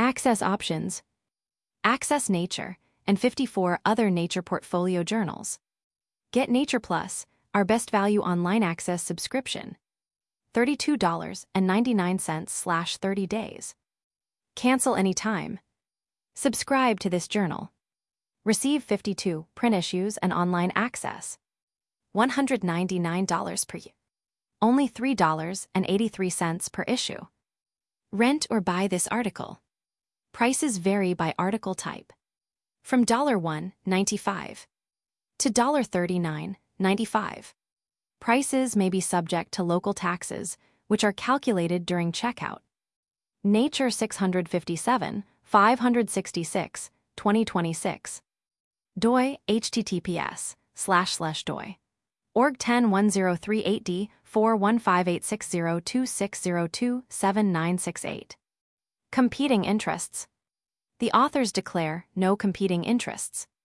Access options. Access Nature and 54 other Nature portfolio journals. Get Nature Plus, our best value online access subscription. $32.99/30 days. Cancel anytime. Subscribe to this journal. Receive 52 print issues and online access. $199 per year. Only $3.83 per issue. Rent or buy this article. Prices vary by article type. From $1.95 to $39.95. Prices may be subject to local taxes, which are calculated during checkout. Nature 657, 566, 2026. doi https://doi. org 101038D 4158602602798. Competing interests. The authors declare no competing interests.